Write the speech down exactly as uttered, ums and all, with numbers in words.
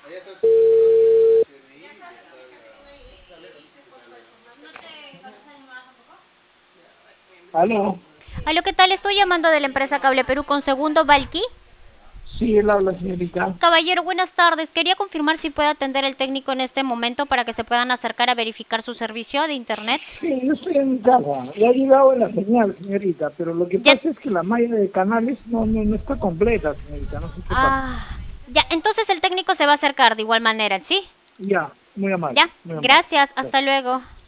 ¿Aló? Aló, ¿qué tal? Estoy llamando de la empresa Cable Perú con Segundo Valky. Sí, él habla, señorita. Caballero, buenas tardes. Quería confirmar si puede atender el técnico en este momento para que se puedan acercar a verificar su servicio de internet. Sí, yo estoy en mi casa. Le ha llegado la señal, señorita, pero lo que Ya. pasa es que la malla de canales no, no, no está completa, señorita. No sé qué pasa. Ah, ya, entonces el técnico se va a acercar de igual manera, ¿sí? Ya, muy amable, Ya, muy amable. gracias. Ya. Hasta luego.